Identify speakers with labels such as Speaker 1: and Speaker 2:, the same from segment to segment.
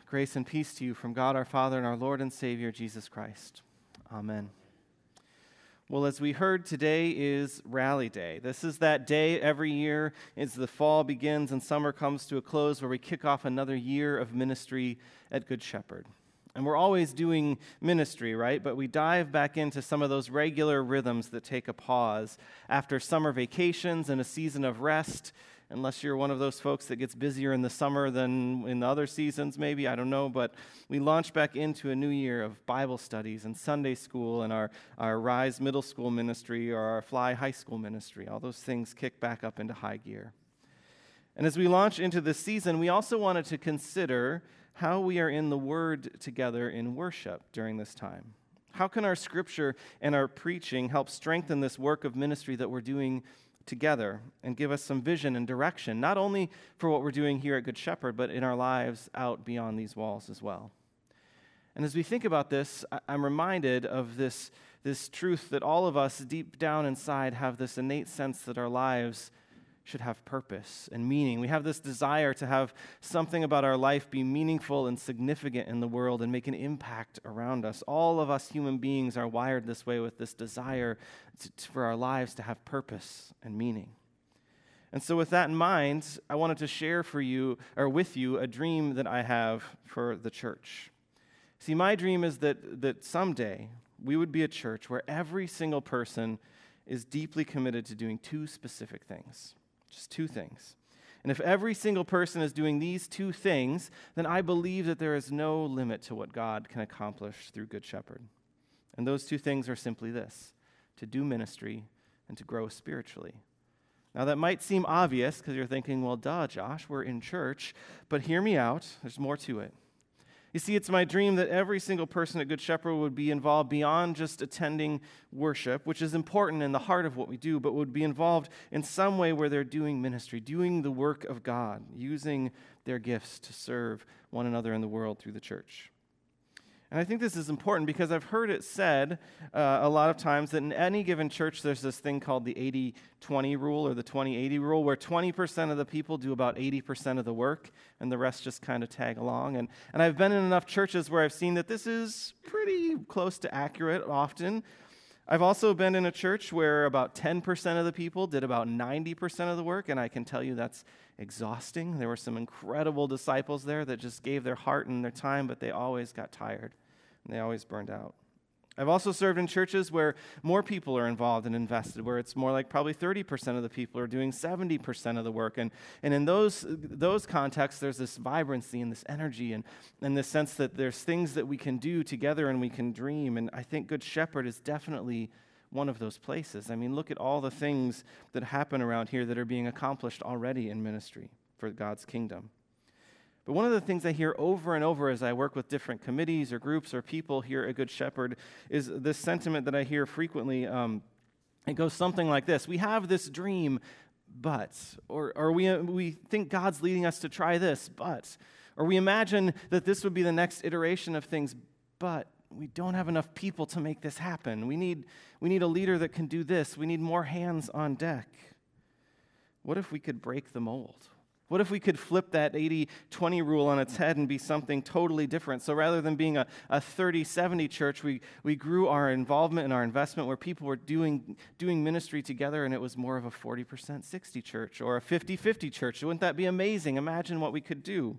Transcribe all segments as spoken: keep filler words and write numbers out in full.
Speaker 1: Grace and peace to you from God our Father and our Lord and Savior, Jesus Christ. Amen. Well, as we heard, today is Rally Day. This is that day every year as the fall begins and summer comes to a close where we kick off another year of ministry at Good Shepherd. And we're always doing ministry, right? But we dive back into some of those regular rhythms that take a pause after summer vacations and a season of rest. Unless you're one of those folks that gets busier in the summer than in the other seasons, maybe, I don't know. But we launch back into a new year of Bible studies and Sunday school and our, our Rise Middle School ministry or our Fly High School ministry. All those things kick back up into high gear. And as we launch into this season, we also wanted to consider how we are in the Word together in worship during this time. How can our scripture and our preaching help strengthen this work of ministry that we're doing together and give us some vision and direction, not only for what we're doing here at Good Shepherd, but in our lives out beyond these walls as well. And as we think about this, I'm reminded of this, this truth that all of us deep down inside have this innate sense that our lives should have purpose and meaning. We have this desire to have something about our life be meaningful and significant in the world and make an impact around us. All of us human beings are wired this way with this desire to, to, for our lives to have purpose and meaning. And so with that in mind, I wanted to share for you, or with you, a dream that I have for the church. See, my dream is that, that someday we would be a church where every single person is deeply committed to doing two specific things. Just two things. And if every single person is doing these two things, then I believe that there is no limit to what God can accomplish through Good Shepherd. And those two things are simply this: to do ministry and to grow spiritually. Now that might seem obvious because you're thinking, well, duh, Josh, we're in church. But hear me out. There's more to it. You see, it's my dream that every single person at Good Shepherd would be involved beyond just attending worship, which is important in the heart of what we do, but would be involved in some way where they're doing ministry, doing the work of God, using their gifts to serve one another in the world through the church. And I think this is important because I've heard it said uh, a lot of times that in any given church there's this thing called the eighty twenty rule or the twenty eighty rule, where twenty percent of the people do about eighty percent of the work and the rest just kind of tag along. And, and I've been in enough churches where I've seen that this is pretty close to accurate often. I've also been in a church where about ten percent of the people did about ninety percent of the work, and I can tell you that's exhausting. There were some incredible disciples there that just gave their heart and their time, but they always got tired, and they always burned out. I've also served in churches where more people are involved and invested, where it's more like probably thirty percent of the people are doing seventy percent of the work. And, and in those those contexts, there's this vibrancy and this energy and, and this sense that there's things that we can do together and we can dream. And I think Good Shepherd is definitely one of those places. I mean, look at all the things that happen around here that are being accomplished already in ministry for God's kingdom. But one of the things I hear over and over as I work with different committees or groups or people here at Good Shepherd is this sentiment that I hear frequently. Um, it goes something like this: we have this dream, but, or, or we, we think God's leading us to try this, but, or we imagine that this would be the next iteration of things, but we don't have enough people to make this happen. We need, we need a leader that can do this. We need more hands on deck. What if we could break the mold? What if we could flip that eighty twenty rule on its head and be something totally different? So rather than being a, a thirty seventy church, we, we grew our involvement and our investment where people were doing, doing ministry together, and it was more of a forty percent sixty church or a fifty fifty church. Wouldn't that be amazing? Imagine what we could do.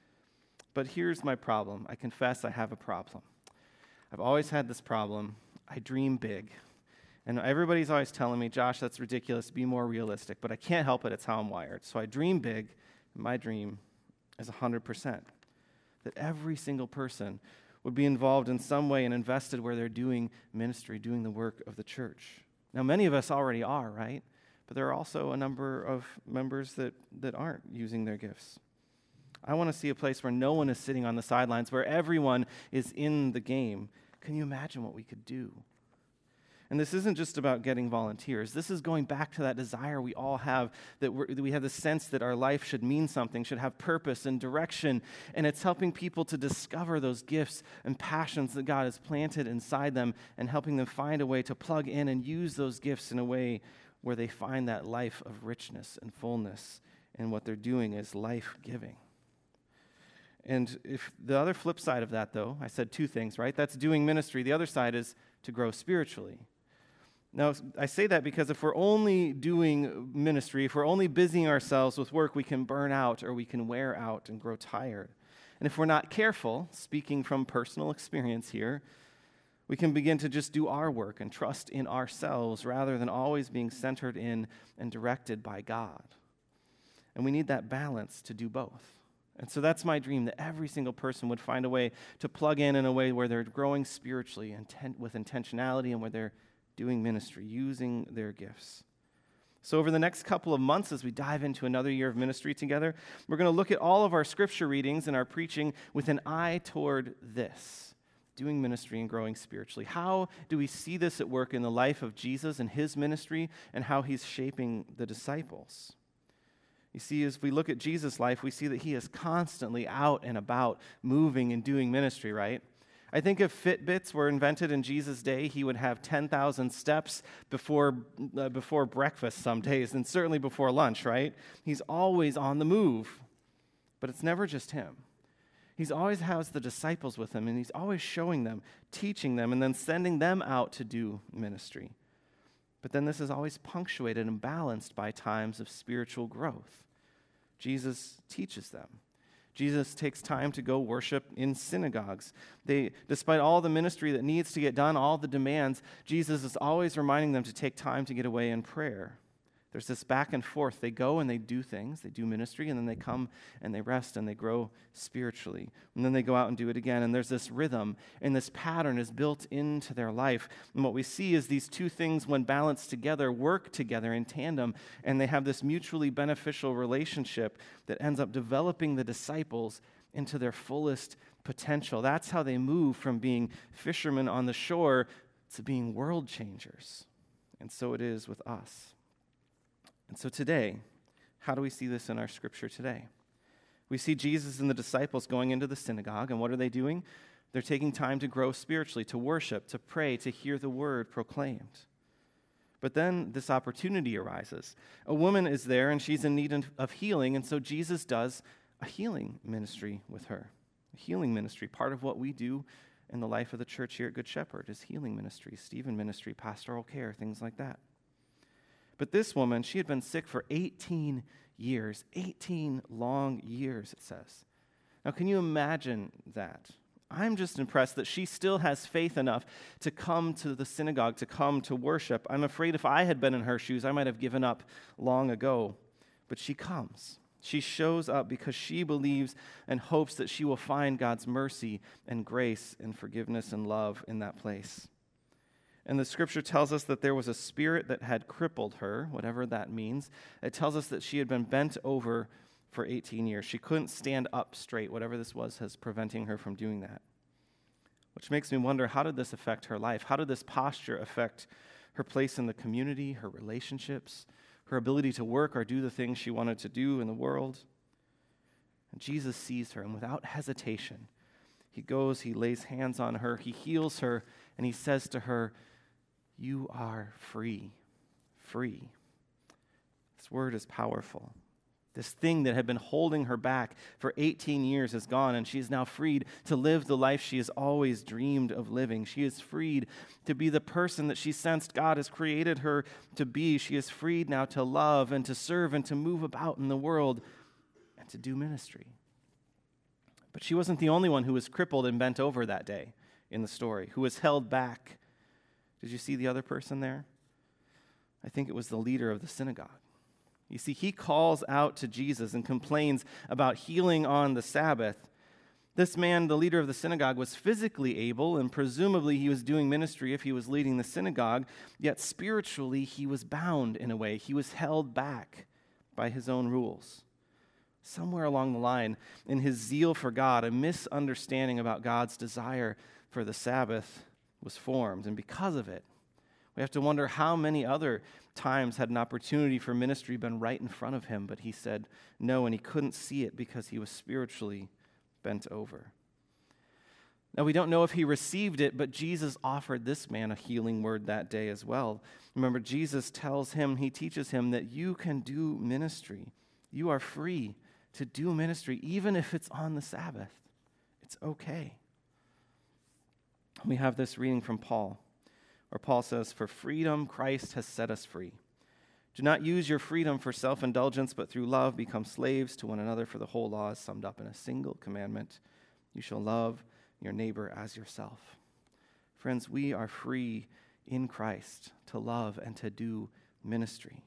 Speaker 1: But here's my problem. I confess I have a problem. I've always had this problem. I dream big. And everybody's always telling me, Josh, that's ridiculous. Be more realistic. But I can't help it. It's how I'm wired. So I dream big. And my dream is one hundred percent. That every single person would be involved in some way and invested where they're doing ministry, doing the work of the church. Now, many of us already are, right? But there are also a number of members that, that aren't using their gifts. I want to see a place where no one is sitting on the sidelines, where everyone is in the game. Can you imagine what we could do? And this isn't just about getting volunteers. This is going back to that desire we all have, that, we're, that we have the sense that our life should mean something, should have purpose and direction. And it's helping people to discover those gifts and passions that God has planted inside them and helping them find a way to plug in and use those gifts in a way where they find that life of richness and fullness. And what they're doing is life-giving. And if the other flip side of that, though, I said two things, right? That's doing ministry. The other side is to grow spiritually. Now, I say that because if we're only doing ministry, if we're only busying ourselves with work, we can burn out or we can wear out and grow tired. And if we're not careful, speaking from personal experience here, we can begin to just do our work and trust in ourselves rather than always being centered in and directed by God. And we need that balance to do both. And so that's my dream, that every single person would find a way to plug in in a way where they're growing spiritually intent, with intentionality and where they're doing ministry, using their gifts. So over the next couple of months, as we dive into another year of ministry together, we're going to look at all of our scripture readings and our preaching with an eye toward this, doing ministry and growing spiritually. How do we see this at work in the life of Jesus and his ministry and how he's shaping the disciples? You see, as we look at Jesus' life, we see that he is constantly out and about, moving and doing ministry, right? I think if Fitbits were invented in Jesus' day, he would have ten thousand steps before, uh, before breakfast some days, and certainly before lunch, right? He's always on the move. But it's never just him. He's always has the disciples with him, and he's always showing them, teaching them, and then sending them out to do ministry. But then this is always punctuated and balanced by times of spiritual growth. Jesus teaches them. Jesus takes time to go worship in synagogues. They, despite all the ministry that needs to get done, all the demands, Jesus is always reminding them to take time to get away in prayer. There's this back and forth. They go and they do things, they do ministry, and then they come and they rest and they grow spiritually. And then they go out and do it again. And there's this rhythm, and this pattern is built into their life. And what we see is these two things, when balanced together, work together in tandem, and they have this mutually beneficial relationship that ends up developing the disciples into their fullest potential. That's how they move from being fishermen on the shore to being world changers. And so it is with us. And so today, how do we see this in our scripture today? We see Jesus and the disciples going into the synagogue, and what are they doing? They're taking time to grow spiritually, to worship, to pray, to hear the word proclaimed. But then this opportunity arises. A woman is there, and she's in need of healing, and so Jesus does a healing ministry with her. A healing ministry, part of what we do in the life of the church here at Good Shepherd is healing ministry, Stephen ministry, pastoral care, things like that. But this woman, she had been sick for eighteen years, eighteen long years, it says. Now, can you imagine that? I'm just impressed that she still has faith enough to come to the synagogue, to come to worship. I'm afraid if I had been in her shoes, I might have given up long ago. But she comes. She shows up because she believes and hopes that she will find God's mercy and grace and forgiveness and love in that place. And the scripture tells us that there was a spirit that had crippled her, whatever that means. It tells us that she had been bent over for eighteen years. She couldn't stand up straight, whatever this was, was preventing her from doing that. Which makes me wonder, how did this affect her life? How did this posture affect her place in the community, her relationships, her ability to work or do the things she wanted to do in the world? And Jesus sees her, and without hesitation, he goes, he lays hands on her, he heals her, and he says to her, "You are free, free." This word is powerful. This thing that had been holding her back for eighteen years is gone, and she is now freed to live the life she has always dreamed of living. She is freed to be the person that she sensed God has created her to be. She is freed now to love and to serve and to move about in the world and to do ministry. But she wasn't the only one who was crippled and bent over that day in the story, who was held back. Did you see the other person there? I think it was the leader of the synagogue. You see, he calls out to Jesus and complains about healing on the Sabbath. This man, the leader of the synagogue, was physically able, and presumably he was doing ministry if he was leading the synagogue, yet spiritually he was bound in a way. He was held back by his own rules. Somewhere along the line, in his zeal for God, a misunderstanding about God's desire for the Sabbath was formed, and because of it, we have to wonder how many other times had an opportunity for ministry been right in front of him, but he said no, and he couldn't see it because he was spiritually bent over. Now, we don't know if he received it, but Jesus offered this man a healing word that day as well. Remember, Jesus tells him, he teaches him that you can do ministry. You are free to do ministry, even if it's on the Sabbath. It's okay. We have this reading from Paul, where Paul says, "For freedom Christ has set us free. Do not use your freedom for self-indulgence, but through love become slaves to one another, for the whole law is summed up in a single commandment. You shall love your neighbor as yourself." Friends, we are free in Christ to love and to do ministry.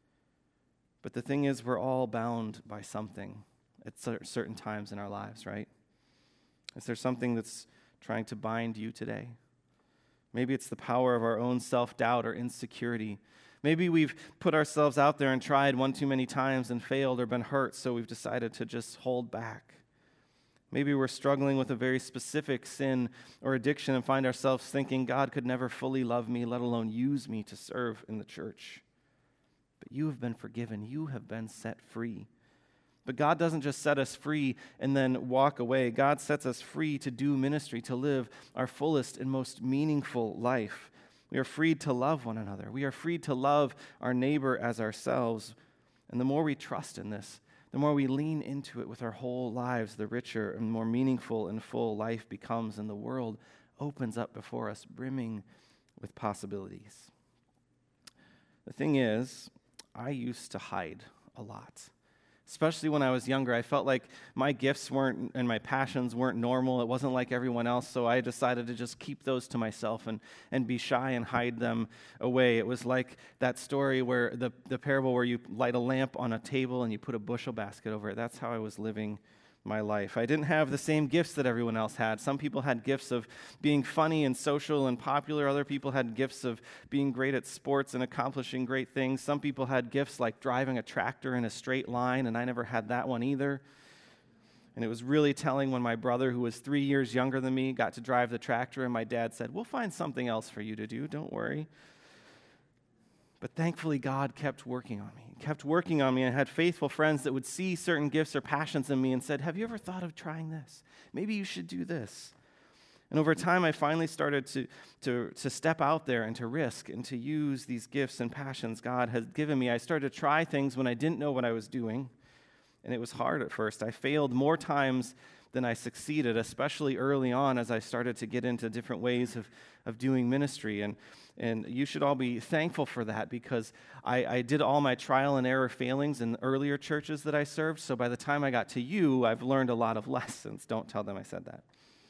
Speaker 1: But the thing is, we're all bound by something at certain times in our lives, right? Is there something that's trying to bind you today? Maybe it's the power of our own self-doubt or insecurity. Maybe we've put ourselves out there and tried one too many times and failed or been hurt, so we've decided to just hold back. Maybe we're struggling with a very specific sin or addiction and find ourselves thinking God could never fully love me, let alone use me to serve in the church. But you have been forgiven. You have been set free. But God doesn't just set us free and then walk away. God sets us free to do ministry, to live our fullest and most meaningful life. We are freed to love one another. We are freed to love our neighbor as ourselves. And the more we trust in this, the more we lean into it with our whole lives, the richer and more meaningful and full life becomes, and the world opens up before us, brimming with possibilities. The thing is, I used to hide a lot. Especially when I was younger, I felt like my gifts weren't and my passions weren't normal. It wasn't like everyone else, so I decided to just keep those to myself and, and be shy and hide them away. It was like that story where the, the parable where you light a lamp on a table and you put a bushel basket over it. That's how I was living my life. I didn't have the same gifts that everyone else had. Some people had gifts of being funny and social and popular. Other people had gifts of being great at sports and accomplishing great things. Some people had gifts like driving a tractor in a straight line, and I never had that one either. And it was really telling when my brother, who was three years younger than me, got to drive the tractor, and my dad said, "We'll find something else for you to do, don't worry." But thankfully, God kept working on me, kept working on me. I had faithful friends that would see certain gifts or passions in me and said, "Have you ever thought of trying this? Maybe you should do this." And over time, I finally started to, to, to step out there and to risk and to use these gifts and passions God has given me. I started to try things when I didn't know what I was doing, and it was hard at first. I failed more times than I succeeded, especially early on as I started to get into different ways of, of doing ministry. And, and you should all be thankful for that, because I, I did all my trial and error failings in earlier churches that I served. So by the time I got to you, I've learned a lot of lessons. Don't tell them I said that.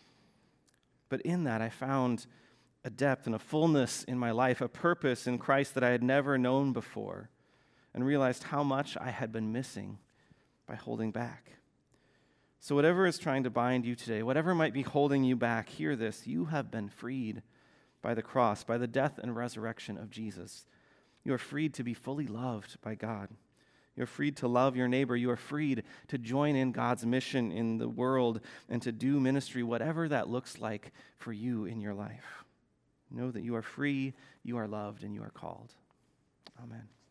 Speaker 1: But in that, I found a depth and a fullness in my life, a purpose in Christ that I had never known before, and realized how much I had been missing by holding back. So whatever is trying to bind you today, whatever might be holding you back, hear this: you have been freed by the cross, by the death and resurrection of Jesus. You are freed to be fully loved by God. You're freed to love your neighbor. You are freed to join in God's mission in the world and to do ministry, whatever that looks like for you in your life. Know that you are free, you are loved, and you are called. Amen.